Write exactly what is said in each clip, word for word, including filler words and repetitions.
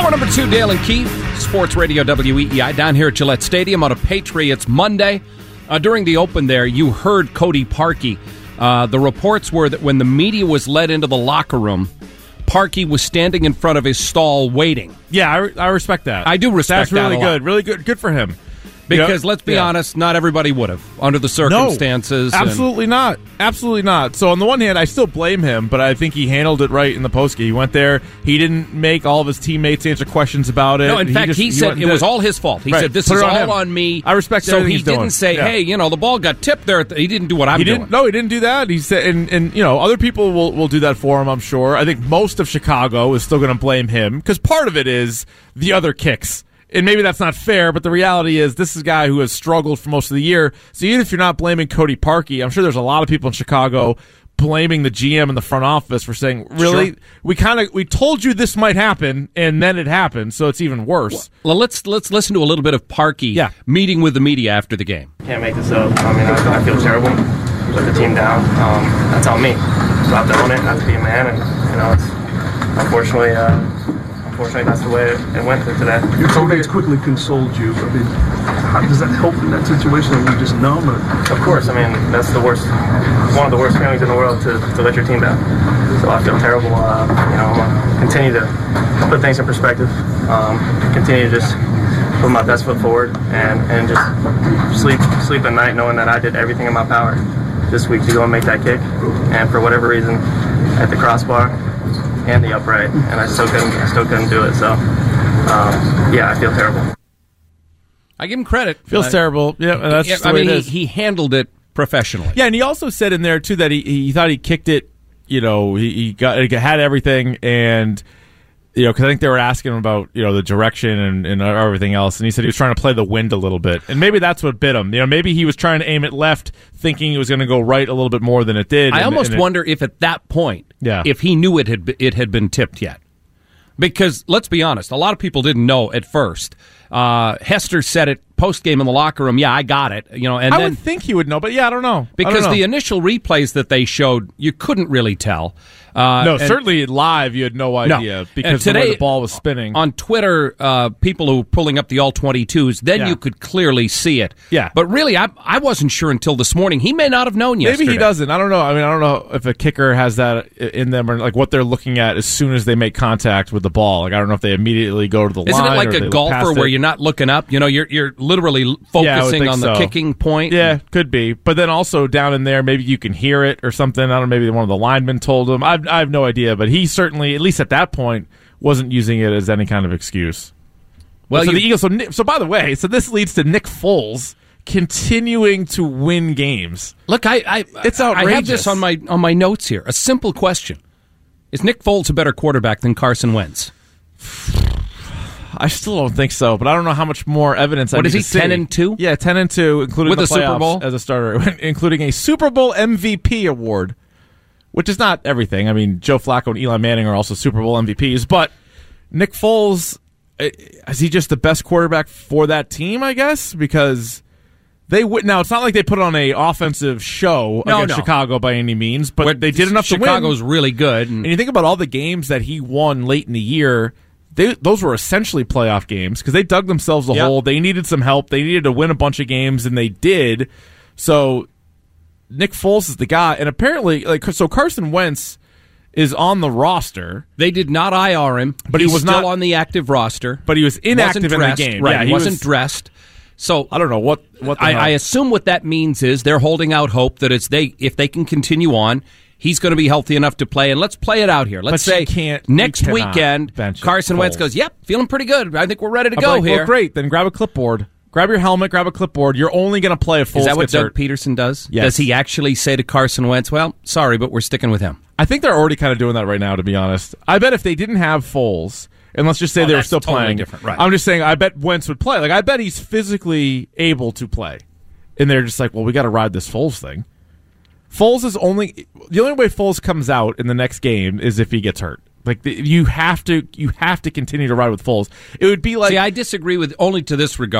Hour number two, Dale and Keith, Sports Radio W E E I, down here at Gillette Stadium on a Patriots Monday. Uh, during the open there, you heard Cody Parkey. Uh, the reports were that when the media was led into the locker room, Parkey was standing in front of his stall waiting. Yeah, I, re- I respect that. I do respect That's really that a lot. good. Really good. Good for him. Because You know, let's be yeah. honest, not everybody would have under the circumstances. No, absolutely and, not. Absolutely not. So on the one hand, I still blame him, but I think he handled it right in the postgame. He went there. He didn't make all of his teammates answer questions about it. No, in he fact, just, he, he said it was all his fault. He Right. said, this Put is it on all him. on me. I respect So everything he he's didn't doing. say, Yeah. hey, you know, the ball got tipped there. He didn't do what I'm He doing. didn't. No, he didn't do that. He said, and, and you know, other people will, will do that for him, I'm sure. I think most of Chicago is still going to blame him because part of it is the other kicks. And maybe that's not fair, but the reality is this is a guy who has struggled for most of the year. So even if you're not blaming Cody Parkey, I'm sure there's a lot of people in Chicago blaming the G M and the front office for saying, really, Sure. we kind of we told you this might happen, and then it happened, so it's even worse. Well, let's let's listen to a little bit of Parkey Yeah. meeting with the media after the game. Can't make this up. I mean, I, I feel terrible. Let the team down. Um, that's on me. So I have to own it. I have to be a man, and you know, it's unfortunately, uh, unfortunately, that's the way it, it went through today. Your teammates quickly consoled you. I mean, how does that help in that situation? Are you just numb? Or? Of course, I mean, that's the worst, one of the worst feelings in the world to, to let your team down. So I feel terrible. Uh, you know, I'm gonna continue to put things in perspective. Um, continue to just put my best foot forward and, and just sleep sleep at night knowing that I did everything in my power this week to go and make that kick. And for whatever reason, at the crossbar and the upright, and I still couldn't, I still couldn't do it. So, um, yeah, I feel terrible. I give him credit. Feels Uh, terrible. Yeah, that's yeah, just the I way mean, it he, is. he handled it professionally. Yeah, and he also said in there too that he, he thought he kicked it. You know, he, he got he had everything, and you know, because I think they were asking him about you know the direction and, and everything else, and he said he was trying to play the wind a little bit, and maybe that's what bit him. You know, maybe he was trying to aim it left, thinking it was going to go right a little bit more than it did. I and, almost and it, wonder if at that point, Yeah. if he knew it had be- it had been tipped yet. Because let's be honest, a lot of people didn't know at first. Uh, Hester said it post game in the locker room. Yeah, I got it. You know, and I then would think he would know, but yeah, I don't know I don't because know. the initial replays that they showed, you couldn't really tell. Uh, no, and- certainly live you had no idea because And the way today, the ball was spinning. On Twitter, uh, people who were pulling up the all twenty-twos, then Yeah. you could clearly see it. Yeah. But really, I I wasn't sure until this morning. He may not have known yesterday. Maybe he doesn't. I don't know. I mean, I don't know if a kicker has that in them or like what they're looking at as soon as they make contact with the ball. Like I don't know if they immediately go to the Isn't line. it like or a they look golfer past where it. you're not looking up? You know, you're you're literally Yeah, I would focusing think on the so. kicking point. Yeah, could be. But then also down in there, maybe you can hear it or something. I don't know. Maybe one of the linemen told him. I've, I have no idea. But he certainly, at least at that point, wasn't using it as any kind of excuse. Well, so you- the Eagles. So, Nick- so by the way, so this leads to Nick Foles continuing to win games. Look, I I It's I have outrageous. this on my on my notes here. A simple question: is Nick Foles a better quarterback than Carson Wentz? I still don't think so, but I don't know how much more evidence. I What need is he, to see. ten and two? Yeah, ten and two, including With the a Super playoffs Bowl? as a starter, including a Super Bowl M V P award, which is not everything. I mean, Joe Flacco and Eli Manning are also Super Bowl M V Ps, but Nick Foles, eh, is he just the best quarterback for that team? I guess because they would now. It's not like they put on a offensive show No, against no. Chicago by any means, but Where they did enough Chicago's to win. really good. And, And you think about all the games that he won late in the year, they, those were essentially playoff games because they dug themselves a Yep. hole. They needed some help. They needed to win a bunch of games, and they did. So Nick Foles is the guy. And apparently, like, so Carson Wentz is on the roster, they did not I R him, But he He's was still not- on the active roster. but he was inactive wasn't in the dressed. game. Right, Yeah, he, he wasn't was- dressed. So I don't know what, what the I, hell. I assume what that means is they're holding out hope that it's they if they can continue on, he's going to be healthy enough to play. And let's play it out here. Let's But say you can't- you next cannot weekend, bench Carson Wentz Foles. goes, "Yep, feeling pretty good. I think we're ready to I'm go like, here." well, great. Then grab a clipboard. Grab your helmet, grab a clipboard. You're only going to play if Foles Is that what gets Doug hurt. Peterson does? Yes. Does he actually say to Carson Wentz, "Well, sorry, but we're sticking with him"? I think they're already kind of doing that right now, to be honest. I bet if they didn't have Foles, and let's just say Oh, they were that's still totally playing, different, right. I'm just saying I bet Wentz would play. Like I bet he's physically able to play. And they're just like, well, we got to ride this Foles thing. Foles is only the only way Foles comes out in the next game is if he gets hurt. Like the, you have to, you have to continue to ride with Foles. It would be like See, I disagree with only to this regard.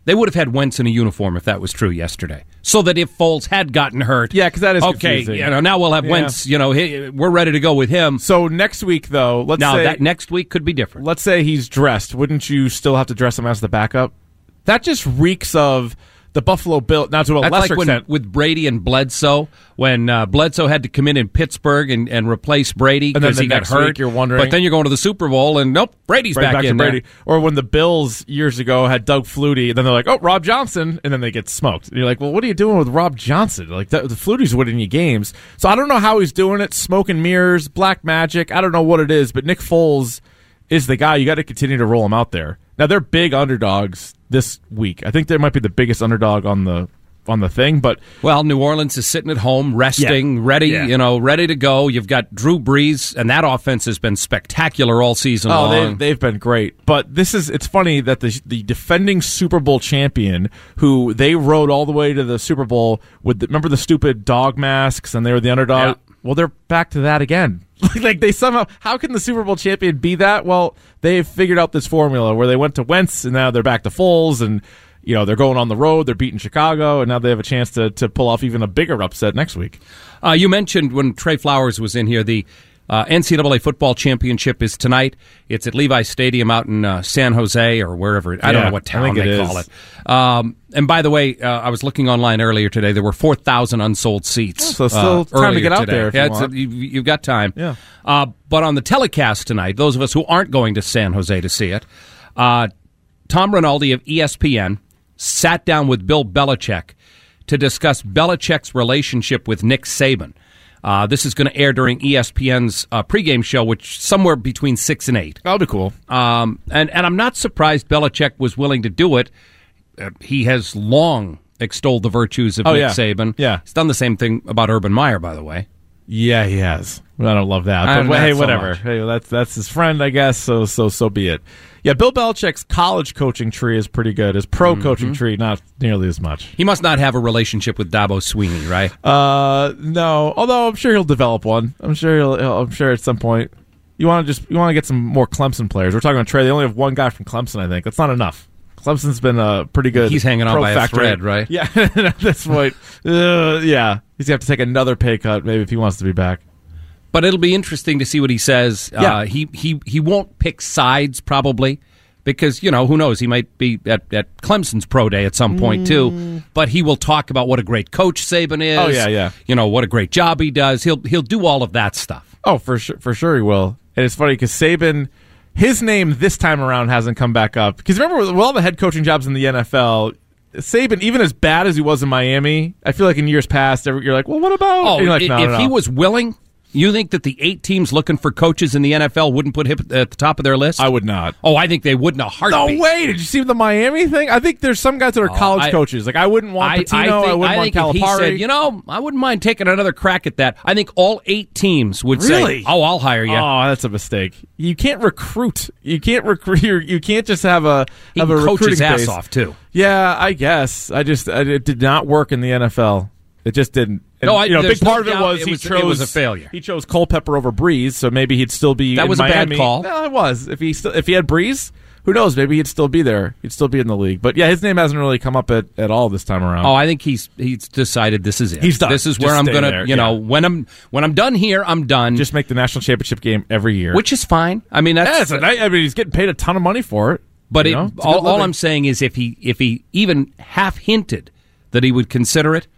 They would have had Wentz in a uniform if that was true yesterday, so that if Foles had gotten hurt, yeah, because that is okay. confusing. You know, now we'll have yeah. Wentz. You know, he, we're ready to go with him. So next week, though, let's now say that next week could be different. Let's say he's dressed. Wouldn't you still have to dress him as the backup? That just reeks of the Buffalo Bills. Now to a That's lesser like when, extent, with Brady and Bledsoe, when uh, Bledsoe had to come in in Pittsburgh and, and replace Brady because he got next hurt. Week you're wondering, but then you're going to the Super Bowl and nope, Brady's right back, back in to Brady. there. Or when the Bills years ago had Doug Flutie, and then they're like, "Oh, Rob Johnson," and then they get smoked. And you're like, "Well, what are you doing with Rob Johnson? Like the, the Flutie's winning you games." So I don't know how he's doing it. Smoke and mirrors, black magic. I don't know what it is, but Nick Foles is the guy. You got to continue to roll him out there. Now they're big underdogs this week. I think they might be the biggest underdog on the on the thing, but well, New Orleans is sitting at home, resting, yeah. ready, yeah. you know, ready to go. You've got Drew Brees, and that offense has been spectacular all season oh, long. they've, they've been great. But this is it's funny that the the defending Super Bowl champion, who they rode all the way to the Super Bowl with, the, remember the stupid dog masks, and they were the underdog. Yeah. Well, they're back to that again. Like they somehow, how can the Super Bowl champion be that? Well, they've figured out this formula where they went to Wentz, and now they're back to Foles, and you know, they're going on the road, they're beating Chicago, and now they have a chance to, to pull off even a bigger upset next week. Uh, you mentioned when Trey Flowers was in here, the uh, N C double A football championship is tonight. It's at Levi Stadium out in uh, San Jose or wherever. I yeah, don't know what town they it call it. Um, and by the way, uh, I was looking online earlier today. There were four thousand unsold seats. Oh, so still uh, time to get out today. there if yeah, you it's want. A, you, you've got time. Yeah. Uh, but on the telecast tonight, those of us who aren't going to San Jose to see it, uh, Tom Rinaldi of E S P N sat down with Bill Belichick to discuss Belichick's relationship with Nick Saban. Uh, this is going to air during E S P N's uh, pregame show, which somewhere between six and eight. That'll be cool. Um, and, and I'm not surprised Belichick was willing to do it. Uh, he has long extolled the virtues of oh, Nick yeah. Saban. Yeah. He's done the same thing about Urban Meyer, by the way. Yeah, he has. I don't love that, I but don't hey, so whatever. much. Hey, that's that's his friend, I guess. So so so be it. Yeah, Bill Belichick's college coaching tree is pretty good. His pro Mm-hmm. coaching tree, not nearly as much. He must not have a relationship with Dabo Sweeney, right? Uh, no. Although I'm sure he'll develop one. I'm sure he'll. he'll I'm sure at some point. You want to just you want to get some more Clemson players. We're talking about Trey. They only have one guy from Clemson. I think that's not enough. Clemson's been a pretty good. He's hanging on pro by a factory. thread, right? Yeah. At this point, uh, yeah, he's gonna have to take another pay cut maybe if he wants to be back. But it'll be interesting to see what he says. Yeah. Uh, he, he he won't pick sides probably because, you know, who knows? He might be at, at Clemson's pro day at some point, too. But he will talk about what a great coach Saban is. Oh, yeah, yeah. You know, what a great job he does. He'll he'll do all of that stuff. Oh, for sure, for sure he will. And it's funny because Saban, his name this time around hasn't come back up. Because remember, with all the head coaching jobs in the N F L, Saban, even as bad as he was in Miami, I feel like in years past, you're like, well, what about? Oh, And you're like, if, no, no, if no. he was willing, you think that the eight teams looking for coaches in the N F L wouldn't put him at the top of their list? I would not. Oh, I think they would in a heartbeat. No way! Did you see the Miami thing? I think there's some guys that are Oh, college I- coaches. Like I wouldn't want I, Patino. I, I, think, wouldn't I want think if he Calipari. said, you know, I wouldn't mind taking another crack at that. I think all eight teams would Really? say, oh, I'll hire you. Oh, that's a mistake. You can't recruit. You can't recruit. You you can't just have a he have can a coach his recruiting ass base. off, too. Yeah, I guess. I just I, it did not work in the N F L. It just didn't. And, No, I- you know, a there's big part no of it doubt was it he was- it chose was a failure. He chose Culpepper over Breeze, so maybe he'd still be. That in was a bad Miami. call. No, it was. If he still if he had Breeze, who knows? Maybe he'd still be there. He'd still be in the league. But yeah, his name hasn't really come up at, at all this time around. Oh, I think he's he's decided this is it. He's done. This is Just where I'm stay gonna, there, you know, yeah. when I'm when I'm done here, I'm done. Just make the national championship game every year. which is fine. I mean, yeah, that's it's a nice- I mean, he's getting paid a ton of money for it. but you it, know? It's a all, good all living. I'm saying is if he if he even half hinted that he would consider it,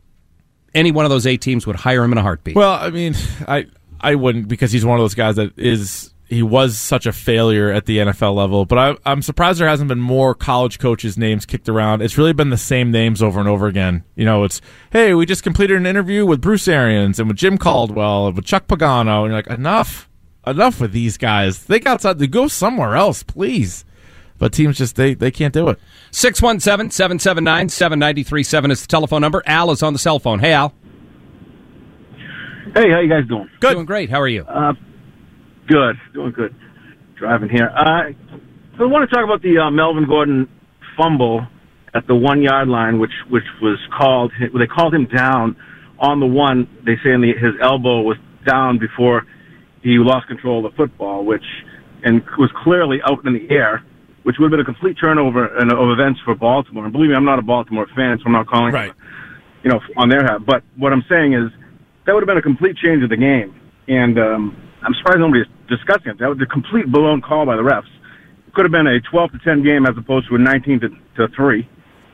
any one of those eight teams would hire him in a heartbeat. Well, I mean, I I wouldn't because he's one of those guys that is he was such a failure at the N F L level. But I, I'm surprised there hasn't been more college coaches' names kicked around. It's really been the same names over and over again. You know, it's hey, we just completed an interview with Bruce Arians and with Jim Caldwell and with Chuck Pagano, and you're like, enough, enough with these guys. Think outside. They go somewhere else, please. But teams just they they can't do it. six one seven, seven seven nine, seven nine three seven is the telephone number. Al is on the cell phone. Hey, Al. Hey, how you guys doing? Good. Doing great. How are you? Uh, good, doing good. Driving here. Uh, so I want to talk about the uh, Melvin Gordon fumble at the one yard line, which which was called. They called him down on the one. They say in the, his elbow was down before he lost control of the football, which and was clearly out in the air. which would have been a complete turnover of events for Baltimore. And believe me, I'm not a Baltimore fan, so I'm not calling, right. you know, on their hat. But what I'm saying is that would have been a complete change of the game. And um, I'm surprised nobody's discussing it. That was a complete blown call by the refs. It could have been a twelve to ten game as opposed to a nineteen to three.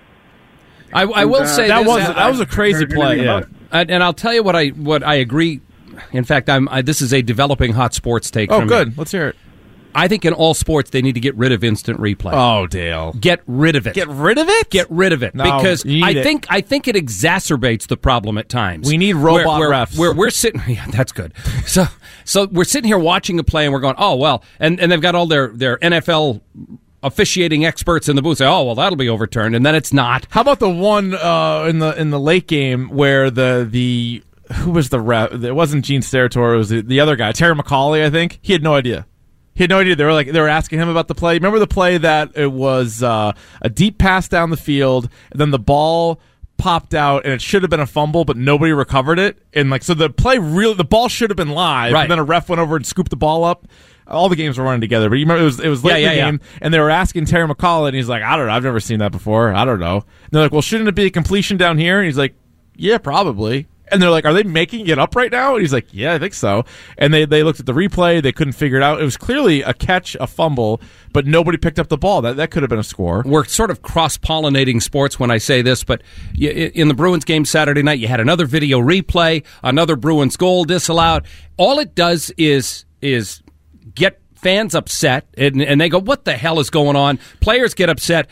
I, I will and, uh, say that this, was I, that was a crazy play. Yeah, and, and I'll tell you what I what I agree. In fact, I'm I, this is a developing hot sports take. Oh, from good. me. Let's hear it. I think in all sports they need to get rid of instant replay. Oh, Dale, get rid of it. Get rid of it. Get rid of it no, because I it. think I think it exacerbates the problem at times. We need robot where, where, refs. Where we're sitting, yeah, that's good. So so we're sitting here watching a play and we're going, oh well, and and they've got all their their N F L officiating experts in the booth say, oh well, that'll be overturned, and then it's not. How about the one uh, in the in the late game where the the who was the ref? It wasn't Gene Steratore. It was the, the other guy, Terry McCauley. I think he had no idea. He had no idea. They were like they were asking him about the play. Remember the play that it was uh, a deep pass down the field, and then the ball popped out, and it should have been a fumble, but nobody recovered it. And like so, the play really the ball should have been live. Right. And then a ref went over and scooped the ball up. All the games were running together, but you remember it was it was late yeah, in the yeah, game, yeah. and they were asking Terry McCauley, and he's like, I don't know, I've never seen that before. I don't know. And they're like, well, shouldn't it be a completion down here? And he's like, yeah, probably. And they're like, are they making it up right now? And he's like, yeah, I think so. And they, they looked at the replay. They couldn't figure it out. It was clearly a catch, a fumble, but nobody picked up the ball. That that could have been a score. We're sort of cross-pollinating sports when I say this, but in the Bruins game Saturday night, you had another video replay, another Bruins goal disallowed. All it does is is get fans upset, and, and they go, what the hell is going on? Players get upset.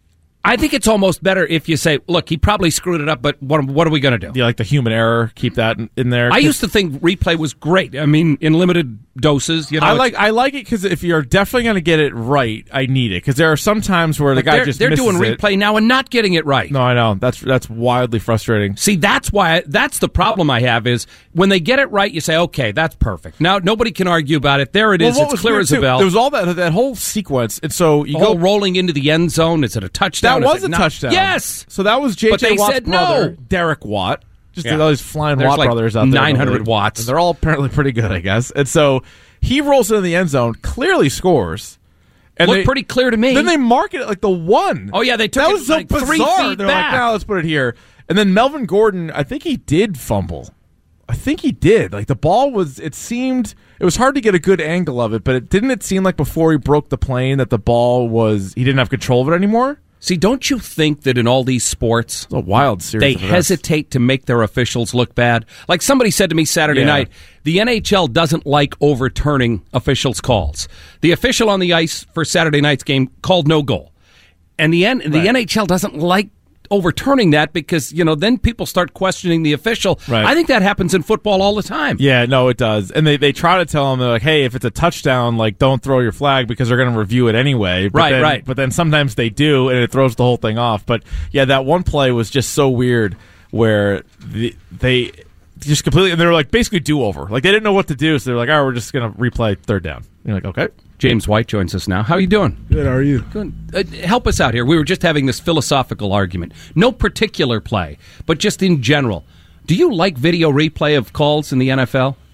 I think it's almost better if you say, look, he probably screwed it up, but what, what are we going to do? Yeah, like the human error, keep that in, in there. I used to think replay was great. I mean, in limited doses. You know, I like I like it because if you're definitely going to get it right, I need it. Because there are some times where the guy they're, just They're misses doing it. replay now and not getting it right. No, I know. That's that's wildly frustrating. See, that's why that's the problem I have is when they get it right, you say, okay, that's perfect. Now nobody can argue about it. There it is. Well, It's clear as a too, bell. There was all that that whole sequence, and so you the go whole rolling into the end zone. Is it a touchdown? That Is was it a not? touchdown. Yes. So that was J J But they Watt's said brother, no. Derek Watt. Just Yeah. all these flying There's Watt like brothers out there. nine hundred Watts. And they're all apparently pretty good, I guess. And so he rolls into the end zone, clearly scores. And Looked they, pretty clear to me. Then they market it like the one. Oh, yeah, they took that it was so like three bizarre. feet They're back. like, now let's put it here. And then Melvin Gordon, I think he did fumble. I think he did. Like the ball was, it seemed, it was hard to get a good angle of it, but it didn't it seem like before he broke the plane that the ball was, he didn't have control of it anymore? See, don't you think that in all these sports, It's a wild series. they of events. hesitate to make their officials look bad? Like somebody said to me Saturday Yeah. night, the N H L doesn't like overturning officials' calls. The official on the ice for Saturday night's game called no goal. And the, N- the Right. N H L doesn't like overturning that because, you know, then people start questioning the official. Right. I think that happens in football all the time. Yeah, no, it does. And they, they try to tell them, they're like, hey, if it's a touchdown, like, don't throw your flag because they're going to review it anyway. But Right, then, right. But then sometimes they do, and it throws the whole thing off. But, yeah, that one play was just so weird where the, they just completely, and they were like, basically do-over. Like, they didn't know what to do, so they're like, all right, we're just going to replay third down. And you're like, okay. James White joins us now. How are you doing? Good, how are you? Good. Uh, help us out here. We were just having this philosophical argument. No particular play, but just in general. Do you like video replay of calls in the N F L?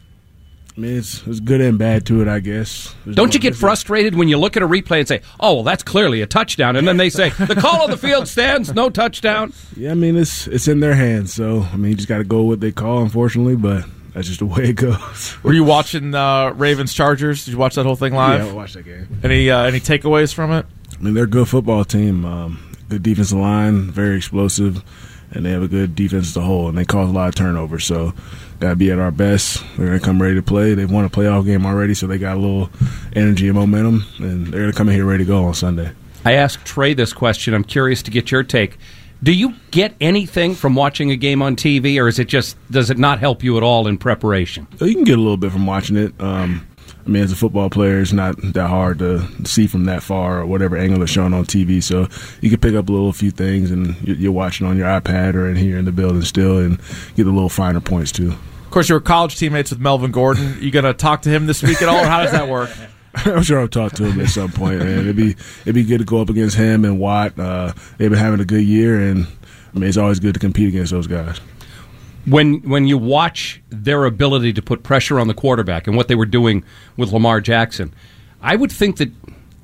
I mean, it's, it's good and bad to it, I guess. There's Don't no you get difference. frustrated when you look at a replay and say, oh, well, that's clearly a touchdown, and then they say, the call on the field stands, no touchdown? Yeah, I mean, it's it's in their hands, so, I mean, you just got to go with what they call, unfortunately, but that's just the way it goes. Were you watching uh, Ravens Chargers? Did you watch that whole thing live? Yeah, I watched that game. Any uh, any takeaways from it? I mean, they're a good football team. Um, good defensive line, very explosive, and they have a good defense as a whole, and they cause a lot of turnovers. So, got to be at our best. They're going to come ready to play. They've won a playoff game already, so they got a little energy and momentum, and they're going to come in here ready to go on Sunday. I asked Trey this question. I'm curious to get your take. Do you get anything from watching a game on T V, or is it just does it not help you at all in preparation? So you can get a little bit from watching it. Um, I mean, as a football player, it's not that hard to see from that far or whatever angle it's shown on T V. So you can pick up a little few things, and you're watching on your iPad or in here in the building still, and get the little finer points too. Of course, you were college teammates with Melvin Gordon. You going to talk to him this week at all, or how does that work? I'm sure I'll talk to him at some point, man. It'd be it'd be good to go up against him and Watt. Uh, they've been having a good year, and I mean, it's always good to compete against those guys. When when you watch their ability to put pressure on the quarterback and what they were doing with Lamar Jackson, I would think that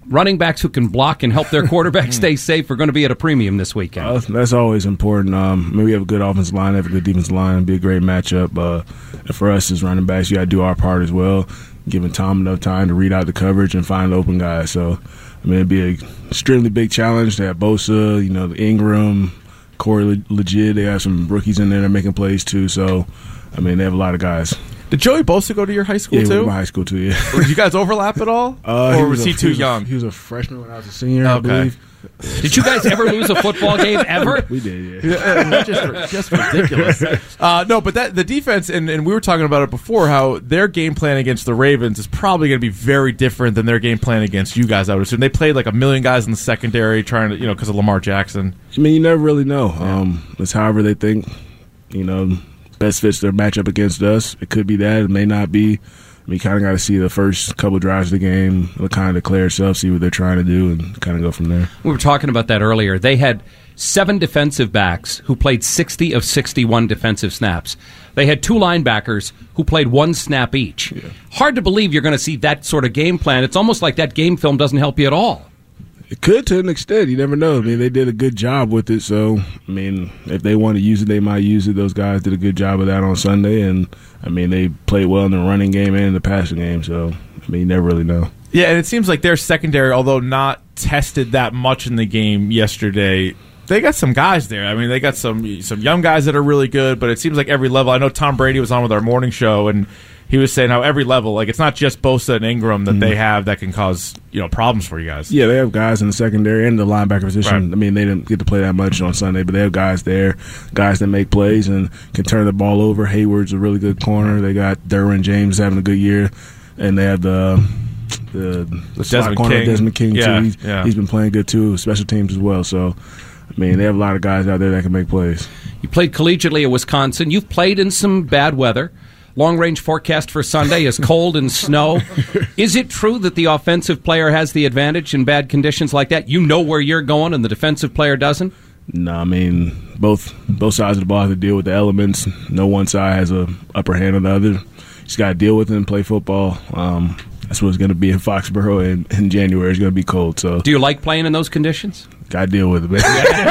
running backs who can block and help their quarterback stay safe are going to be at a premium this weekend. Uh, that's always important. Um, I mean, we have a good offensive line, have a good defensive line, it'd be a great matchup. Uh, and for us as running backs, you got to do our part as well, giving Tom enough time to read out the coverage and find open guys. So, I mean, it'd be an extremely big challenge. They have Bosa, you know, the Ingram, Corey Legit. They have some rookies in there that are making plays too. So, I mean, they have a lot of guys. Did Joey Bosa go to your high school yeah, too? Yeah, my high school too. Yeah. Did you guys overlap at all, uh, or he was, was a, he too he was young? A, he was a freshman when I was a senior. Okay. I believe. Did you guys ever lose a football game ever? We did, yeah. yeah just, just ridiculous. Uh, no, but that the defense, and, and we were talking about it before, how their game plan against the Ravens is probably going to be very different than their game plan against you guys, I would assume. They played like a million guys in the secondary trying to, you know, because of Lamar Jackson. I mean, you never really know. Um, it's however they think, you know, best fits their matchup against us. It could be that. It may not be. I mean, you kind of got to see the first couple drives of the game, kind of declare itself, see what they're trying to do, and kind of go from there. We were talking about that earlier. They had seven defensive backs who played sixty of sixty-one defensive snaps. They had two linebackers who played one snap each. Yeah. Hard to believe you're going to see that sort of game plan. It's almost like that game film doesn't help you at all. It could to an extent. You never know. I mean, they did a good job with it. So, I mean, if they want to use it, they might use it. Those guys did a good job of that on Sunday. And, I mean, they played well in the running game and in the passing game. So, I mean, you never really know. Yeah, and it seems like their secondary, although not tested that much in the game yesterday, they got some guys there. I mean, they got some some young guys that are really good, but it seems like every level. I know Tom Brady was on with our morning show, and he was saying how every level, like it's not just Bosa and Ingram that mm-hmm. they have that can cause, you know, problems for you guys. Yeah, they have guys in the secondary and the linebacker position. Right. I mean, they didn't get to play that much on Sunday, but they have guys there, guys that make plays and can turn the ball over. Hayward's a really good corner. They got Derwin James having a good year, and they have the the, the slot Desmond corner King. Desmond King yeah, too. He's, yeah. he's been playing good too, special teams as well. So, I mean, they have a lot of guys out there that can make plays. You played collegiately at Wisconsin. You've played in some bad weather. Long-range forecast for Sunday is cold and snow. Is it true that the offensive player has the advantage in bad conditions like that? You know where you're going and the defensive player doesn't? No, I mean, both both sides of the ball have to deal with the elements. No one side has a upper hand on the other. You just got to deal with it and play football. Um, that's what it's going to be in Foxborough in, in January. It's going to be cold. So, do you like playing in those conditions? Got to deal with it, man.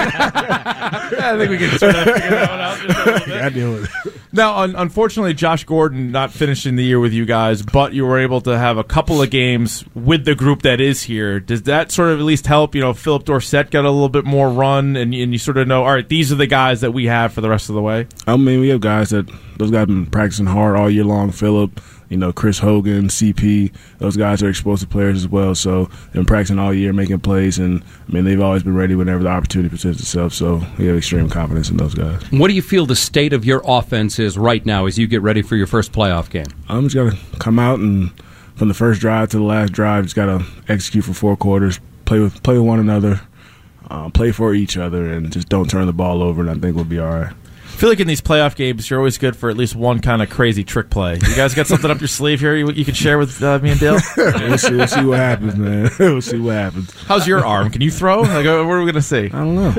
I think we can just figure that one out just a little bit. Got to deal with it. Now, un- unfortunately, Josh Gordon not finishing the year with you guys, but you were able to have a couple of games with the group that is here. Does that sort of at least help? You know, Philip Dorsett got a little bit more run, and, and you sort of know, all right, these are the guys that we have for the rest of the way? I mean, we have guys that, those guys have been practicing hard all year long. Philip, you know, Chris Hogan, C P, those guys are explosive players as well. So they've been practicing all year, making plays, and, I mean, they've always been ready whenever the opportunity presents itself. So we have extreme confidence in those guys. What do you feel the state of your offense is right now as you get ready for your first playoff game? I'm just going to come out and from the first drive to the last drive, just got to execute for four quarters, play with play with one another, uh, play for each other, and just don't turn the ball over, and I think we'll be all right. I feel like in these playoff games, you're always good for at least one kind of crazy trick play. You guys got something up your sleeve here you, you can share with uh, me and Dale? we'll, see, we'll see what happens, man. We'll see what happens. How's your arm? Can you throw? Like, uh, what are we going to see? I don't know.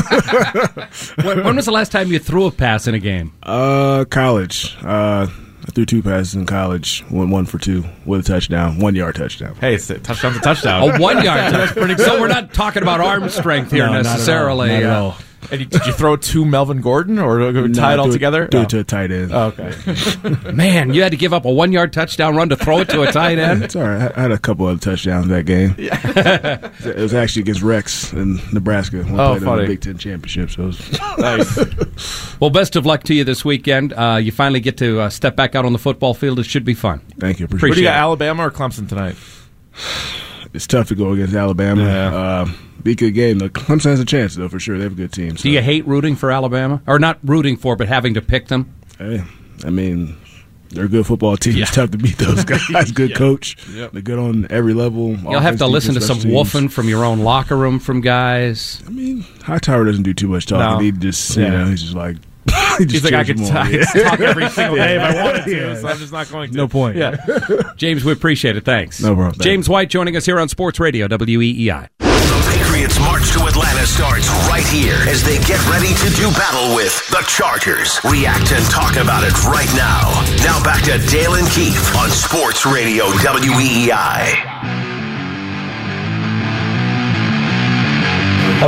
when, when was the last time you threw a pass in a game? Uh, college. Uh, I threw two passes in college, went one for two with a touchdown, one yard touchdown. Hey, it's a touchdown's a touchdown. A one yard touchdown. So we're not talking about arm strength here no, necessarily. Not at all. Not at all. And you, did you throw to Melvin Gordon or tie no, it all do together? Do oh. it to a tight end. Oh, okay. Man, you had to give up a one-yard touchdown run to throw it to a tight end? It's all right. I had a couple other touchdowns that game. Yeah. It was actually against Rex in Nebraska. When oh, played funny. in the Big Ten Championship. So it was nice. Well, best of luck to you this weekend. Uh, you finally get to uh, step back out on the football field. It should be fun. Thank you. Appreciate, Appreciate it. you got, Alabama or Clemson tonight? It's tough to go against Alabama. Yeah. Uh, be a good game. Though. Clemson has a chance, though, for sure. They have a good team. So. Do you hate rooting for Alabama? Or not rooting for, but having to pick them? Hey, I mean, they're a good football team. Yeah. It's tough to beat those guys. Good yeah. coach. Yep. They're good on every level. You'll have to listen to some woofing from your own locker room from guys. I mean, Hightower doesn't do too much talking. No. He just, Yeah. you know, he's just like, he just He's like, I could, cheers t- them on. I could talk every single day if I wanted to, Yeah. so I'm just not going to. No point. Yeah. James, we appreciate it. Thanks. No problem. James White joining us here on Sports Radio, W E E I. The Patriots March to Atlanta starts right here as they get ready to do battle with the Chargers. React and talk about it right now. Now back to Dale and Keith on Sports Radio W E E I.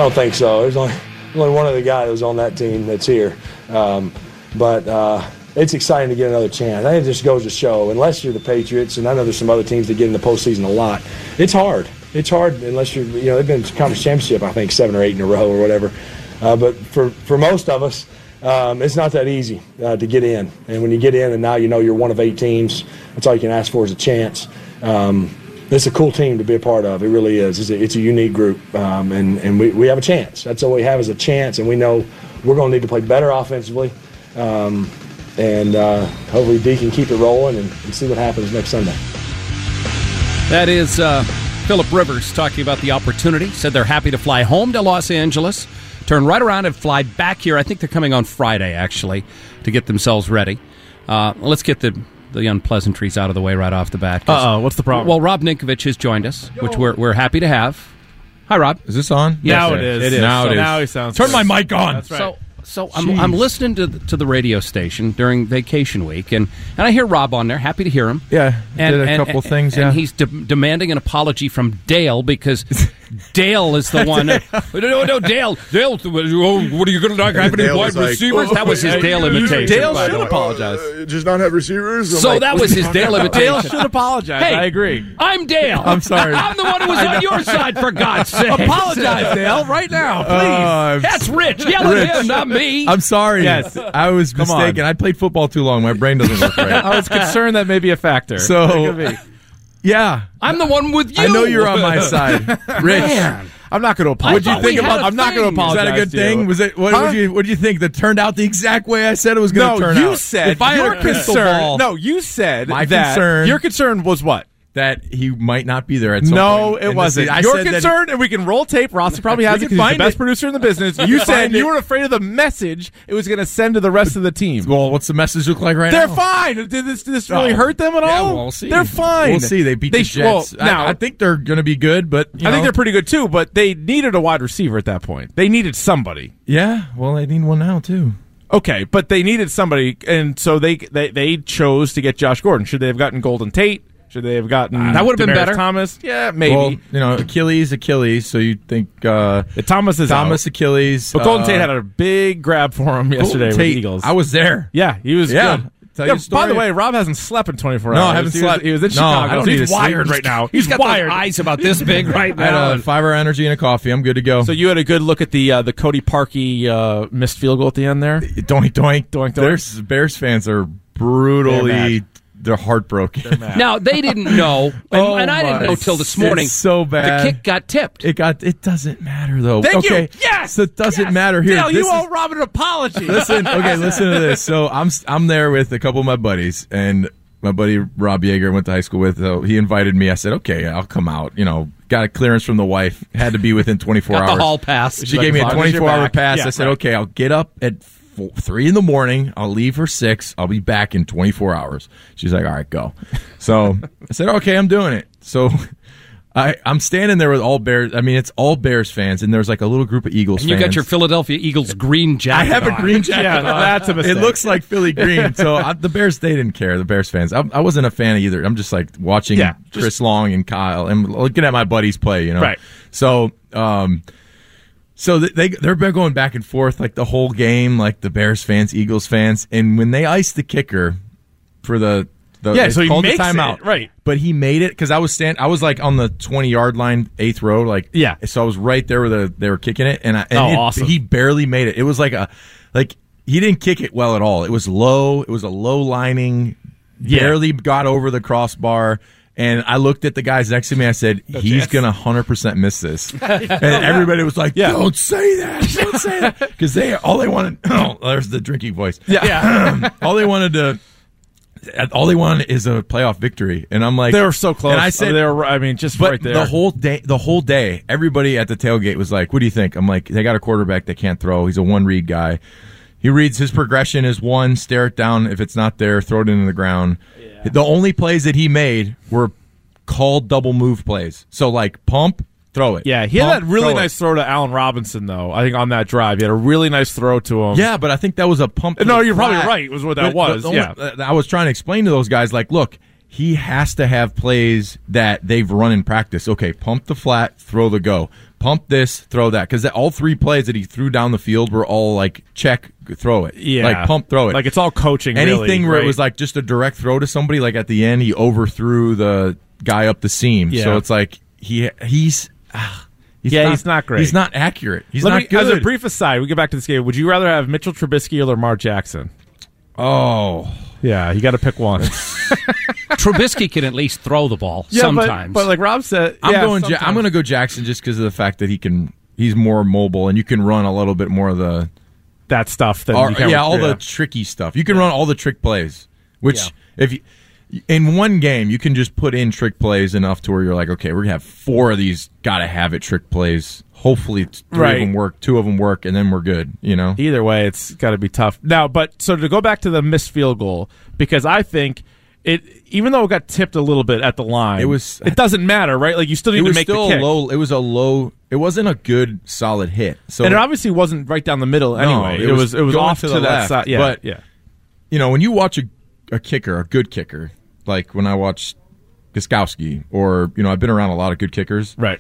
don't think so. There's only only one other guy that was on that team that's here. Um, but uh, it's exciting to get another chance. I think it just goes to show, unless you're the Patriots, and I know there's some other teams that get in the postseason a lot, it's hard. It's hard unless you're, you know, they've been to conference championship, I think, seven or eight in a row or whatever. Uh, but for, for most of us, um, it's not that easy uh, to get in. And when you get in and now you know you're one of eight teams, that's all you can ask for is a chance. Um, It's a cool team to be a part of. It really is. It's a, it's a unique group, um, and, and we, we have a chance. That's all we have is a chance, and we know we're going to need to play better offensively, um, and uh, hopefully D can keep it rolling and, and see what happens next Sunday. That is uh, Philip Rivers talking about the opportunity. Said they're happy to fly home to Los Angeles, turn right around and fly back here. I think they're coming on Friday, actually, to get themselves ready. Uh, let's get the... the unpleasantries out of the way right off the bat. Uh-oh, what's the problem? Well, Rob Ninkovich has joined us, which we're we're happy to have. Hi, Rob. Is this on? Yes, now sir. it is. It is. Now so it is. Now he sounds Turn good. my mic on. That's right. So, so I'm, I'm listening to the, to the radio station during vacation week, and, and I hear Rob on there. Happy to hear him. Yeah, and, did a and, couple and, things, And yeah. he's de- demanding an apology from Dale because Dale is the one. That, no, no, Dale. Dale, oh, what are you going to not have any Dale wide was like, receivers? oh, that was his yeah, Dale you- imitation. Dale by should the way. apologize. Uh, just not have receivers. I'm So like, that what was are his you Dale talking imitation. Dale should apologize. Hey, I agree. I'm Dale. I'm sorry. I'm the one who was on your side, for God's sake. Apologize, Dale, right now, please. Uh, That's Rich. Yell at Rich. him, not me. I'm sorry. Yes. I was Come on. mistaken. I played football too long. My brain doesn't work right. I was concerned that may be a factor. So- That could be. Yeah. I'm the one with you. I know you're on my side. Rich. Man. I'm not going to apologize. What'd you think We about- had a I'm not going to thing. apologize. Is that a good to you. thing? Was it? What Huh? would you? What do you think? That turned out the exact way I said it was going No, to turn you out. said if I had your a crystal concern. ball, No, you said My that concern- your concern was what? that he might not be there at some No, point. it And wasn't. this- I Your said that- concern, and we can roll tape. Rossi probably has We it can because he's the find best it. producer in the business. We You can said find you it. were afraid of the message it was going to send to the rest of the team. Well, what's the message look like right They're now? fine. Did this, did this really Oh. hurt them at Yeah, all? well, we'll see. They're fine. We'll see. They beat They the sh- well, Jets. now- I, I think they're going to be good, but you I think know. they're pretty good too, but they needed a wide receiver at that point. They needed somebody. Yeah, well, they need one now too. Okay, but they needed somebody, and so they they, they chose to get Josh Gordon. Should they have gotten Golden Tate? Should they have gotten Uh, that would've been Demaryius better. Thomas? Yeah, maybe. Well, you know, Achilles, Achilles. So you think uh, Thomas is Thomas out. Achilles? But Golden uh, Tate had a big grab for him yesterday with the Tate, Eagles. I was there. Yeah, he was Yeah. good. Tell Yeah, you a story. by the way, Rob hasn't slept in twenty-four No, hours. I haven't he slept. Was, he was in No, Chicago. I don't so need he's to sleep. wired right now. He's He's got wired. those eyes about this big right I had now. a five-hour energy and a coffee. I'm good to go. So you had a good look at the uh, the Cody Parkey uh, missed field goal at the end there. doink doink Doink, doink. There's Bears fans are brutally They're they're, heartbroken. Now, they didn't know, and, Oh and I didn't my. know till this It's morning. so bad. The kick got tipped. It got. It doesn't matter though. Thank okay. you. Yes. So it doesn't Yes. matter here. Dale, This you is- owe Rob an apology. listen, okay, listen to this. So I'm I'm there with a couple of my buddies, and my buddy Rob Yeager I went to high school with. So he invited me. I said, okay, I'll come out. You know, got a clearance from the wife. Had to be within twenty-four Got hours. the hall pass. She Like, gave me as a long as you're twenty-four hour back. pass. Yeah, I said, right. okay, I'll get up at four, three in the morning. I'll leave for six. I'll be back in twenty-four hours. She's like, all right, go. So I said, okay, I'm doing it. So I, I'm standing there with all Bears. I mean, it's all Bears fans, and there's like a little group of Eagles And you fans. got your Philadelphia Eagles green I jacket have a on. green jacket. Yeah, on. that's a mistake. It looks like Philly green. So I, the Bears, they didn't care. The Bears fans. I, I wasn't a fan either. I'm just like watching Yeah, Chris just- Long and Kyle and looking at my buddies play. You know, Right. So, um, so they they- they're been going back and forth like the whole game, like the Bears fans, Eagles fans, and when they iced the kicker for the. The, Yeah, they so he called the makes it, timeout, right. But he made it because I was stand. I was like on the twenty yard line, eighth row, like Yeah. So I was right there where the, they were kicking it, and, I, and Oh, it- awesome. he barely made it. It was like a like he didn't kick it well at all. It was low. It was a low lining. Yeah. Barely got over the crossbar. And I looked at the guys next to me. I said, "He's gonna one hundred percent miss this." And everybody was like, Yeah. "Don't say that! Don't say that!" Because they all they wanted. Oh, there's the drinking voice. Yeah. yeah. all they wanted to. All they wanted is a playoff victory, and I'm like, They were so close. And I said, I mean, they were. I mean, just but right there. the whole day, the whole day, everybody at the tailgate was like, "What do you think?" I'm like, "They got a quarterback that can't throw. He's a one read guy. He reads his progression is one, stare it down. If it's not there, throw it into the ground." Yeah. The only plays that he made were called double move plays. So like pump, throw it. yeah, he Pump, had that really throw it. nice throw to Allen Robinson, though. I think on that drive, he had a really nice throw to him. Yeah, but I think that was a pump. to No, the you're probably flat. right, was what that But was, the only- yeah. uh, I was trying to explain to those guys, like, look, he has to have plays that they've run in practice. Okay, pump the flat, throw the go. Pump this, throw that. Because all three plays that he threw down the field were all like, check, throw it. Yeah. Like, pump, throw it. Like, it's all coaching, Anything really, where right? it was like just a direct throw to somebody, like at the end, he overthrew the guy up the seam. Yeah. So it's like, he he's... Ah, he's yeah, not, he's not great. He's not accurate. He's Let not me, good. As a brief aside, we get back to this game. Would you rather have Mitchell Trubisky or Lamar Jackson? Oh. Yeah, you got to pick one. Trubisky can at least throw the ball yeah, sometimes. But, but like Rob said, I'm yeah, going. Ja- I'm going to go Jackson just because of the fact that he can. He's more mobile, and you can run a little bit more of the that stuff. That or, you can't yeah, all yeah. the tricky stuff. You can run all the trick plays, which Yeah. if you, in one game you can just put in trick plays enough to where you're like, okay, we're gonna have four of these gotta have it trick plays. Hopefully, three Right. of them work, two of them work, and then we're good. You know. Either way, it's got to be tough. Now, but so to go back to the missed field goal, because I think it, even though it got tipped a little bit at the line, It was- It doesn't matter, right? Like you still need It to was make still the kick. a low. It was a low. It wasn't a good solid hit. So And it obviously wasn't right down the middle anyway. it it, was was it was going off to to, the that left, side. Yeah, but- yeah. you know, when you watch a, a kicker, a good kicker, like when I watch Gostkowski, or, you know, I've been around a lot of good kickers. Right.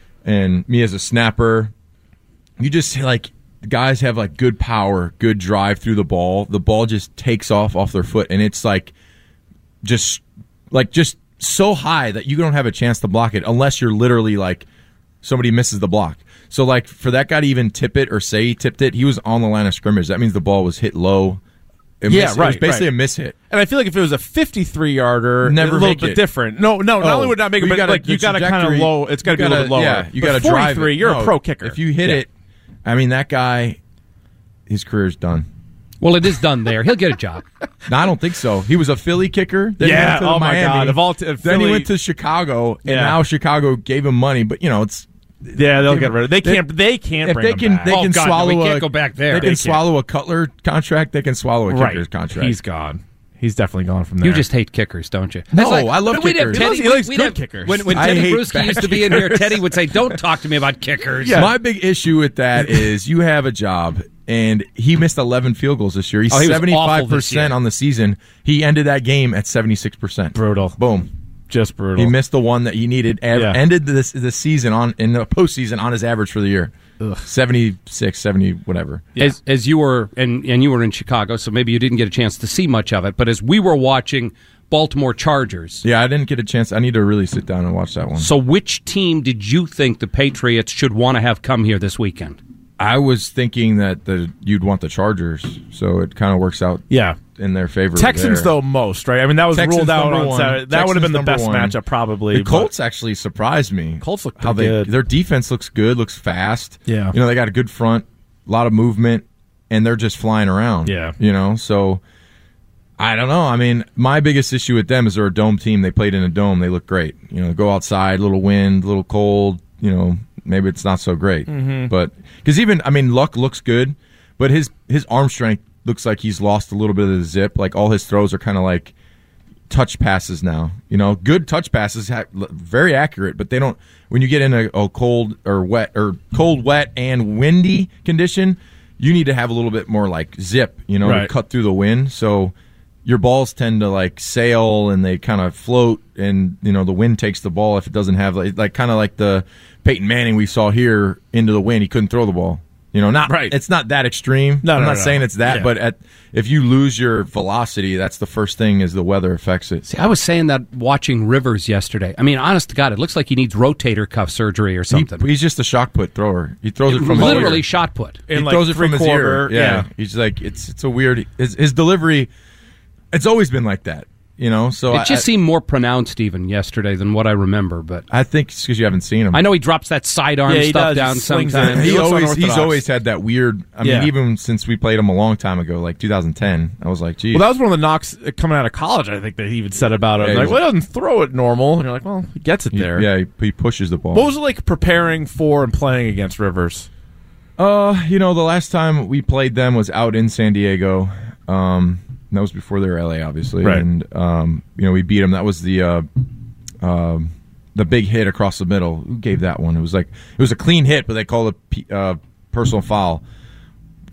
And me as a snapper, you just, like, guys have, like, good power, good drive through the ball. The ball just takes off off their foot, and it's, like, just, like, just so high that you don't have a chance to block it unless you're literally, like, somebody misses the block. So, like, for that guy to even tip it or say he tipped it, he was on the line of scrimmage. That means the ball was hit low. It Yeah, miss- right, It was basically right. a miss hit. And I feel like if it was a fifty-three yarder, Never a little make bit it. different. No, no, not Oh, only would not make it, you but gotta- like you the got to kind of trajectory- low. It's got to you be a little gotta- bit lower. Yeah, you But got to drive it. forty-three. You're No, a pro kicker. If you hit Yeah. it, I mean, that guy, his career's done. well, it is done there. He'll get a job. No, I don't think so. He was a Philly kicker. Then he Yeah, went to oh my Miami. God, of all t- then Philly- he went to Chicago, and Yeah. now Chicago gave him money. But you know, it's Yeah, they'll They- get rid of. They they- can't. They can't. if bring they him can, back. they Oh, can God, no, swallow. we can't a, go back there. They They can can't. swallow a Cutler contract. They can swallow a right. kicker's contract. He's gone. He's definitely gone from there. You just hate kickers, don't you? No, That's I love we'd have kickers. Teddy, He likes we'd good have- kickers. When, when I Teddy hate Bruschi bad used to be in here, kickers. Teddy would say, "Don't talk to me about kickers." Yeah. My big issue with that is you have a job, and he missed eleven field goals this year. He's Oh, he was awful seventy-five this year. percent on the season. He ended that game at seventy-six percent. Brutal. Boom. Just brutal. He missed the one that he needed. Av- Yeah. Ended this the season on in the postseason on his average for the year. seventy-six, seventy, whatever. As as you were and and you were in Chicago, so maybe you didn't get a chance to see much of it. But as we were watching Baltimore Chargers, Yeah, I didn't get a chance. I need to really sit down and watch that one. so which team did you think the Patriots should want to have come here this weekend? I was thinking that the you'd want the Chargers, so it kind of works out yeah. in their favor. Texans there. though most right. I mean that was Texans ruled out number on one. Saturday. That would have been the Texans best number one. matchup probably. The but- Colts actually surprised me. Colts look how pretty they good. their defense looks good, looks fast. Yeah. you know they got a good front, a lot of movement, and they're just flying around. Yeah. you know so. I don't know. I mean, my biggest issue with them is they're a dome team. They played in a dome. They look great. You know, go outside, little wind, little cold. You know, maybe it's not so great. Mm-hmm. But because even, I mean, Luck looks good, but his his arm strength looks like he's lost a little bit of the zip. Like all his throws are kind of like touch passes now. You know, good touch passes, ha- very accurate, but they don't. When you get in a, a cold or wet or cold, wet, and windy condition, you need to have a little bit more like zip. You know, Right. to cut through the wind. So your balls tend to like sail and they kind of float, and you know the wind takes the ball if it doesn't have like, like kind of like the Peyton Manning we saw here into the wind. He couldn't throw the ball. You know, not Right. It's not that extreme. No, I'm no, not no. saying it's that, Yeah. but at if you lose your velocity, that's the first thing is the weather affects it. See, I was saying that watching Rivers yesterday. I mean, honest to God, it looks like he needs rotator cuff surgery or He, something. he's just a shock put thrower. He throws it from his Literally ear. shot put. He In, like, throws it from his three-quarter, ear. Yeah. yeah. he's like it's it's a weird. His, his delivery. It's always been like that, you know. So It I, just seemed more pronounced even yesterday than what I remember. But I think it's because you haven't seen him. I know he drops that sidearm Yeah, he stuff does. He down slings it. sometimes. He He looks always he's unorthodox. always had that weird. I Yeah. mean, even since we played him a long time ago, like two thousand ten, I was like, geez. Well, that was one of the knocks uh, coming out of college. I think that he even said about it. Yeah, like, he well, he doesn't throw it normal. And you're like, well, he gets it He- there. yeah, he, he pushes the ball. What was it like preparing for and playing against Rivers? Uh, you know, the last time we played them was out in San Diego. Um, that was before they were L A, obviously. Right. And um, you know, we beat them. That was the uh, um, the big hit across the middle. Who gave that one? It was like it was a clean hit, but they called it a uh, personal foul.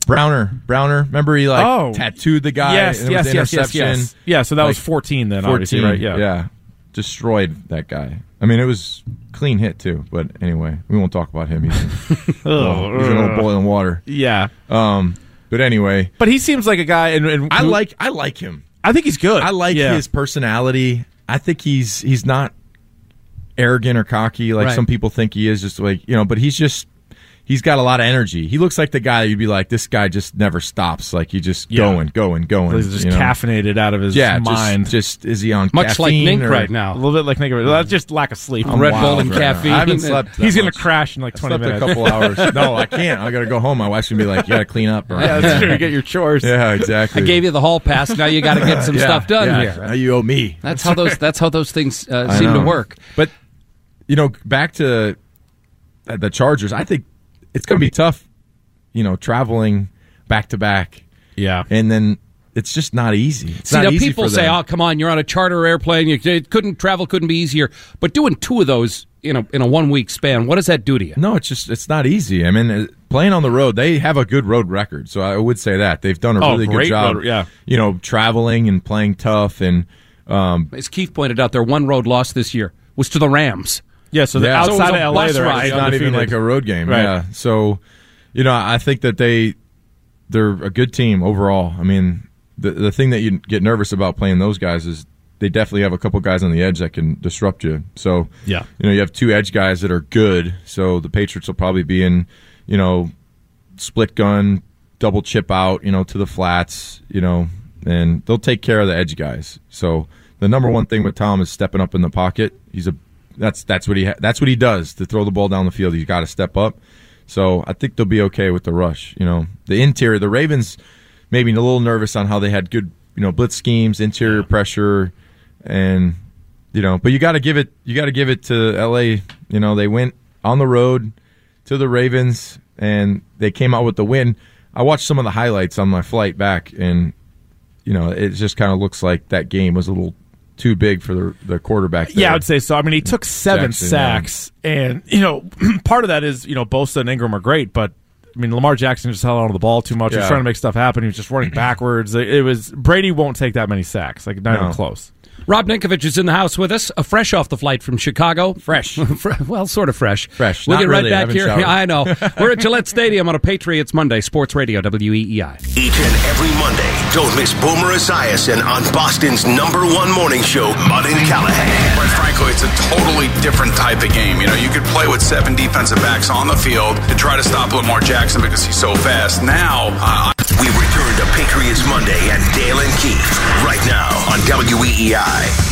Browner, Browner. Remember he like Oh. tattooed the guy. Yes, with yes, the yes, yes, interception? yes. Yeah, so that was Like, fourteen then, fourteen, obviously, right? Yeah. yeah. Destroyed that guy. I mean, it was clean hit too. But anyway, we won't talk about him. He's, well, he's a little boiling water. Yeah. Um. But anyway, But he seems like a guy, and, and I like I like him. I think he's good. I like Yeah. his personality. I think he's he's not arrogant or cocky like Right. some people think he is. Just like you know, but he's just he's got a lot of energy. He looks like the guy you'd be like, this guy just never stops. Like he just Yeah. going, going, going. He's just you know? caffeinated out of his yeah, mind. Just, just is he on Much like caffeine Nink or- right a now. little bit like Nick. That's just lack of sleep. I'm Red wild Bull and right now. caffeine. I haven't slept. that He's going much. to crash in like I twenty slept minutes. a couple hours. No, I can't. I got to go home. My wife's gonna be like, "You got to clean up." Or, Yeah, that's true. You get your chores. yeah, exactly. I gave you the hall pass. Now you got to get some Yeah, stuff done yeah. here. Now you owe me. That's how those. That's how those things uh, I seem to know. work. But you know, back to uh, the Chargers. I think it's going to be tough. You know, traveling back to back, Yeah. and then it's just not easy. It's See, not now easy people for say, them. "Oh, come on, you're on a charter airplane. You it couldn't travel, couldn't be easier." But doing two of those in a in a one week span, what does that do to you? No, it's just it's not easy. I mean, uh, playing on the road, they have a good road record, so I would say that they've done a Oh, really good great job. road- yeah. You know, traveling and playing tough, and um, As Keith pointed out, their one road loss this year was to the Rams. Yeah, so they're Yeah. So it was outside a of L A, bus they're ride. actually it's not even undefeated. like a road game. Right. Yeah, so you know, I think that they they're a good team overall. I mean, the the thing that you get nervous about playing those guys is they definitely have a couple guys on the edge that can disrupt you. So Yeah. you know, you have two edge guys that are good. So the Patriots will probably be in, you know, split gun, double chip out, you know, to the flats, you know, and they'll take care of the edge guys. So the number one thing with Tom is stepping up in the pocket. He's a that's that's what he ha- that's what he does to throw the ball down the field. He's got to step up. So I think they'll be okay with the rush. You know, the interior, the Ravens maybe a little nervous on how they had good, you know, blitz schemes, interior pressure, and you know, but you got to give it you got to give it to L A. You know, they went on the road to the Ravens and they came out with the win. I watched some of the highlights on my flight back, and you know, it just kind of looks like that game was a little too big for the the quarterback there. Yeah, I would say so. I mean, he took seven Jackson, sacks, and you know, part of that is you know Bosa and Ingram are great, but I mean, Lamar Jackson just held on to the ball too much. He was Yeah. trying to make stuff happen. He was just running backwards. It it was Brady won't take that many sacks, like not No. even close. Rob Ninkovich is in the house with us, uh, fresh off the flight from Chicago. Fresh. Well, sort of fresh. Fresh. We'll Not get right really. I back haven't here. showered. Yeah, I know. We're at Gillette Stadium on a Patriots Monday, Sports Radio, W E E I. Each and every Monday, don't miss Boomer Esiason on Boston's number one morning show, Mudd and Callahan. Quite frankly, it's a totally different type of game. You know, you could play with seven defensive backs on the field to try to stop Lamar Jackson because he's so fast. Now, uh, We return to Patriots Monday and Dale and Keith right now on W E E I.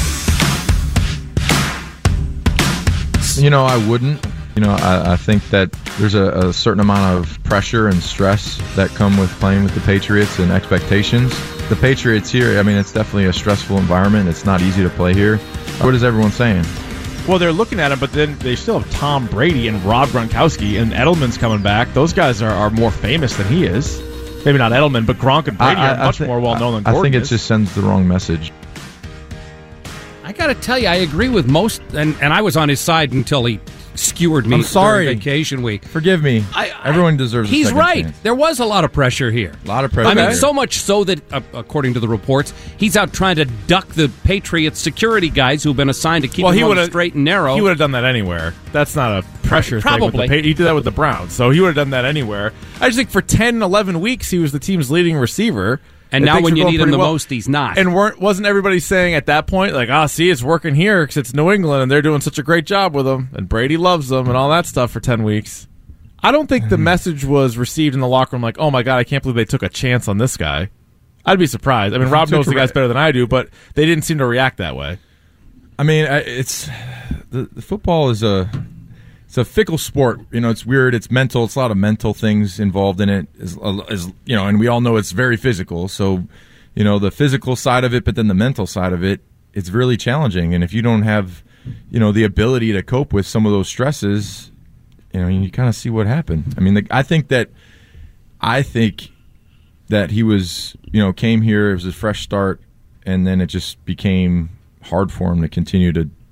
You know, I wouldn't. You know, I, I think that there's a, a certain amount of pressure and stress that come with playing with the Patriots and expectations. The Patriots here, I mean, it's definitely a stressful environment. It's not easy to play here. What is everyone saying? Well, they're looking at him, but then they still have Tom Brady and Rob Gronkowski, and Edelman's coming back. Those guys are, are more famous than he is. Maybe not Edelman, but Gronk and Brady I, are I much thi- more well known than I Gordon think it is. just sends the wrong message. I got to tell you, I agree with most, and, and I was on his side until he skewered me I'm sorry. during vacation week. Forgive me. I- I- Everyone deserves a He's second right. chance. There was a lot of pressure here. A lot of pressure I mean, here. so much so that, uh, according to the reports, he's out trying to duck the Patriots security guys who've been assigned to keep well, him he on would the have straight and narrow. He would have done that anywhere. That's not a pressure thing. With Probably. the, Pa- he did that with the Browns, so he would have done that anywhere. I just think for ten, eleven weeks, he was the team's leading receiver. And now things when were you going need him pretty the well. most, he's not. And weren't wasn't everybody saying at that point, like, ah, see, it's working here because it's New England and they're doing such a great job with him, and Brady loves them and all that stuff for ten weeks. I don't think the message was received in the locker room like, oh my god, I can't believe they took a chance on this guy. I'd be surprised. I mean, Rob knows the guys better than I do, but they didn't seem to react that way. I mean, I- it's the, the football is a it's a fickle sport. You know, it's weird. It's mental. It's a lot of mental things involved in it. Is is you know, and we all know it's very physical. So, you know, the physical side of it, but then the mental side of it, it's really challenging. And if you don't have, you know, the ability to cope with some of those stresses, you know, you kind of see what happened. I mean, the, I think that I think that he was, you know, came here. It was a fresh start, and then it just became hard for him to continue to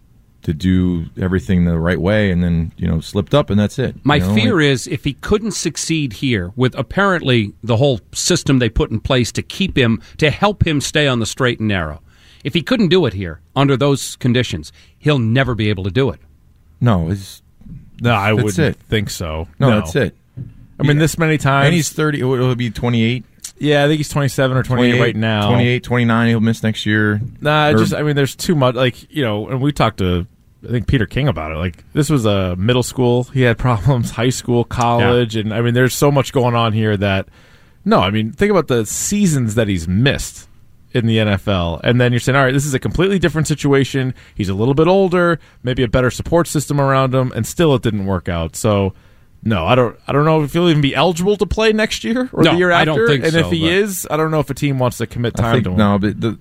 to do everything the right way, and then you know slipped up, and that's it. My you know? fear like, is if he couldn't succeed here with apparently the whole system they put in place to keep him, to help him stay on the straight and narrow. If he couldn't do it here under those conditions, he'll never be able to do it. No, it's no, I that's wouldn't it. think so. No, no, that's it. I mean, this many times, and he's thirty. It'll be twenty-eight. Yeah, I think he's twenty-seven or twenty-eight right now. twenty-eight, twenty-nine, he'll miss next year. Nah, Or- just I mean, there's too much. Like you know, and we talked to I think Peter King about it. Like this was a middle school. He had problems, high school, college, yeah. and I mean, there's so much going on here that. No, I mean, think about the seasons that he's missed in the N F L, and then you're saying, all right, this is a completely different situation. He's a little bit older, maybe a better support system around him, and still it didn't work out. So. No, I don't. I don't know if he'll even be eligible to play next year or no, the year after. I don't think and so, if he but... is, I don't know if a team wants to commit time I think, to him. No, but the.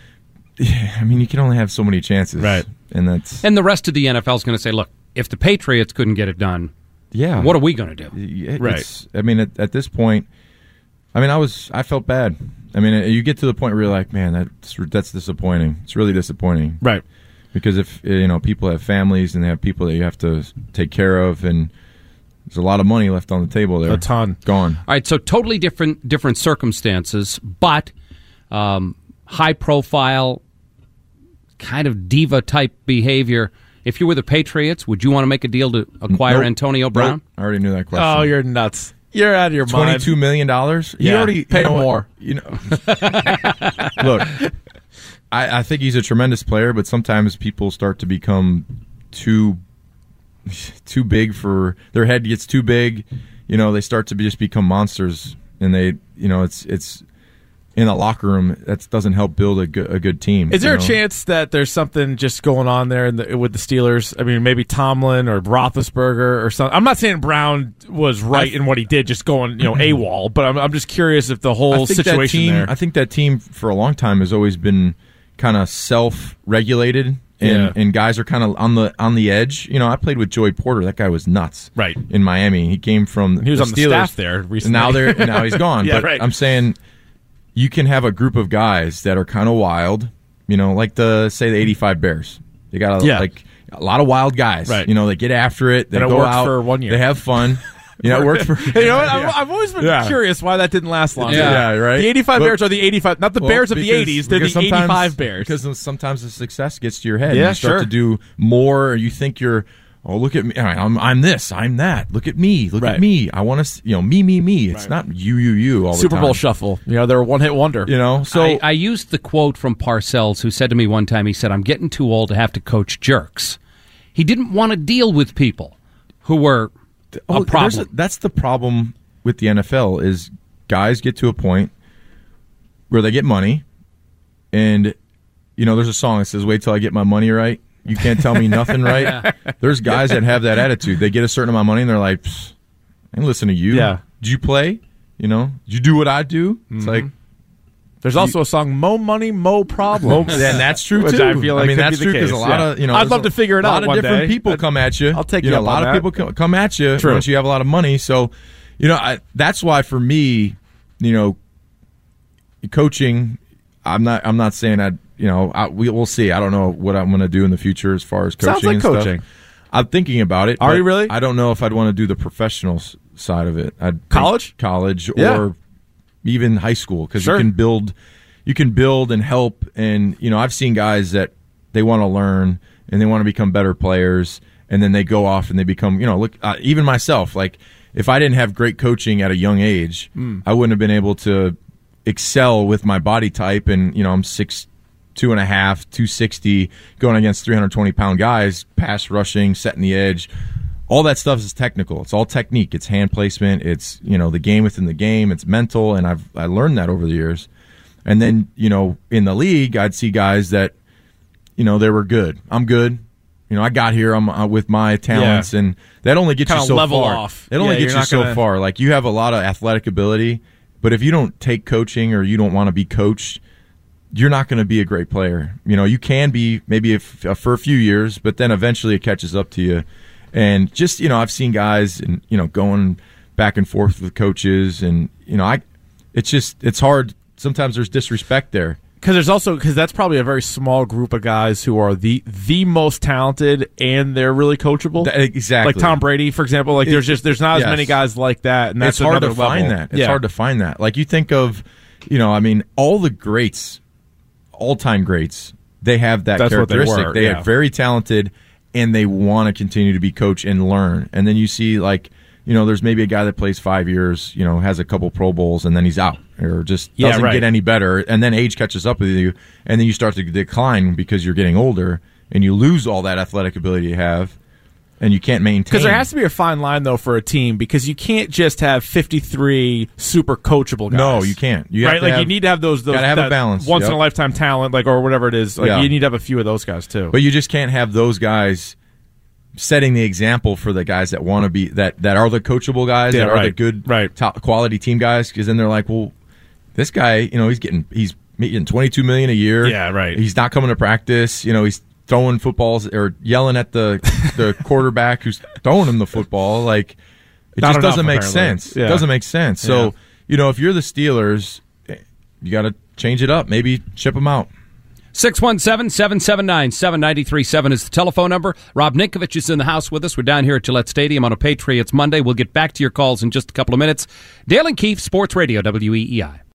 I mean, you can only have so many chances, right? And that's and the rest of the N F L is going to say, look, if the Patriots couldn't get it done, yeah, what are we going to do? It, right. I mean, at, at this point, I mean, I was, I felt bad. I mean, you get to the point where you're like, man, that's that's disappointing. It's really disappointing, right? Because if you know, people have families and they have people that you have to take care of, and there's a lot of money left on the table there. A ton. Gone. All right, so totally different different circumstances, but um, high-profile, kind of diva-type behavior. If you were the Patriots, would you want to make a deal to acquire nope. Antonio Brown? Nope. I already knew that question. Oh, you're nuts. You're out of your mind. twenty-two million dollars? Yeah, you already pay you know more. What, you know, look, I, I think he's a tremendous player, but sometimes people start to become too too big for their head gets too big. You know, they start to be, just become monsters, and they, you know, it's it's in the locker room. That doesn't help build a good, a good team. Is there you know? a chance that there's something just going on there in the, with the Steelers? I mean, maybe Tomlin or Roethlisberger or something. I'm not saying Brown was right in what he did, just going you know AWOL, but I'm I'm just curious if the whole I think situation that team, there. I think that team for a long time has always been kind of self-regulated. And, yeah. and guys are kind of on the on the edge. You know, I played with Joey Porter. That guy was nuts. Right. In Miami, he came from. He was the on Steelers. the staff there recently. Now they're now he's gone. yeah, but right. I'm saying you can have a group of guys that are kind of wild. You know, like the say the eighty-five Bears. They got a, yeah. like a lot of wild guys. Right. You know, they get after it. They and it go worked out for one year. They have fun. You know, it worked for. You know what? yeah. I've, I've always been Yeah. curious why that didn't last long. Yeah, yeah, right. The eighty-five But- Bears are the eighty-five, not the Well, Bears of the because- eighties. They're the because sometimes- eighty-five Bears. Because sometimes the success gets to your head. Yeah, you start sure. to do more. Or you think you're, oh, look at me. I'm, I'm this. I'm that. Look at me. Look Right. at me. I want to, you know, me, me, me. It's Right. not you, you, you all the Super time. Bowl shuffle. You know, they're a one-hit wonder. You know, so I, I used the quote from Parcells, who said to me one time, he said, I'm getting too old to have to coach jerks. He didn't want to deal with people who were oh, a problem. there's a- that's the problem with the N F L is guys get to a point where they get money, and you know, there's a song that says, "Wait till I get my money right. You can't tell me nothing right." Yeah. There's guys that have that attitude. They get a certain amount of money, and they're like, "Psst, I ain't listen to you. Yeah. Did you play? You know, did you do what I do?" It's Mm-hmm. like, There's also a song, "Mo Money, Mo Problems." and that's true Which too. I feel like mean, could that's be true the because a case, lot yeah. of you know. I'd there's love a to figure it lot out of one different day. people I'd- come at you. I'll take you you know, up a lot on of that. people co- come at you True. once you have a lot of money. So, you know, I, that's why for me, you know, coaching. I'm not. I'm not saying I. You know, I, we, we'll see. I don't know what I'm going to do in the future as far as coaching. Sounds like and stuff. coaching. I'm thinking about it. Are but you really? I don't know if I'd want to do the professional s- side of it. I'd think College? college, Yeah. or even high school because Sure. you can build, you can build and help. And you know, I've seen guys that they want to learn and they want to become better players, and then they go off and they become. You know, look, uh, even myself, like if I didn't have great coaching at a young age, Mm. I wouldn't have been able to excel with my body type. And you know, I'm six. Two and a half, two sixty, going against three hundred twenty pound guys, pass rushing, setting the edge. All that stuff is technical. It's all technique. It's hand placement. It's, you know, the game within the game. It's mental, and I've I learned that over the years. And then, you know, in the league, I'd see guys that, you know, they were good. I'm good. You know, I got here I'm, uh, with my talents, Yeah. and that only gets Kinda you so level far. off. It only Yeah, gets you're you not so gonna- far. Like, you have a lot of athletic ability, but if you don't take coaching or you don't want to be coached, you're not going to be a great player. You know, you can be maybe if, uh, for a few years, but then eventually it catches up to you. And just, you know, I've seen guys, and you know, going back and forth with coaches, and you know, I, it's just it's hard. Sometimes there's disrespect there. Because there's also because that's probably a very small group of guys who are the the most talented and they're really coachable. That, exactly, like Tom Brady, for example. Like it, there's just there's not yes. as many guys like that, and that's it's hard to another find level. that. It's yeah. hard to find that. Like you think of, you know, I mean, all the greats, all time greats, they have that that's characteristic. What they were, they yeah. are very talented, and they want to continue to be coached and learn. And then you see like. You know, there's maybe a guy that plays five years, you know, has a couple Pro Bowls, and then he's out or just doesn't yeah, right. get any better. And then age catches up with you, and then you start to decline because you're getting older, and you lose all that athletic ability you have, and you can't maintain. Because there has to be a fine line, though, for a team, because you can't just have fifty-three super coachable guys. No, you can't. You have right? to Like, have, you need to have those, those gotta have that a balance. once-in-a-lifetime yep. talent, like or whatever it is. Like, yeah. you need to have a few of those guys, too. But you just can't have those guys setting the example for the guys that want to be that, that are the coachable guys, yeah, that right. are the good right. top quality team guys, because then they're like, well, this guy, you know, he's getting he's getting twenty-two million dollars a year. Yeah, right. He's not coming to practice. You know, he's throwing footballs or yelling at the the quarterback who's throwing him the football. Like it not just enough, doesn't make apparently. sense. Yeah. It doesn't make sense. So yeah. you know, if you're the Steelers, you got to change it up. Maybe ship them out. six one seven, seven seven nine, seven nine three seven is the telephone number. Rob Ninkovich is in the house with us. We're down here at Gillette Stadium on a Patriots Monday. We'll get back to your calls in just a couple of minutes. Dale and Keefe, Sports Radio, W E E I.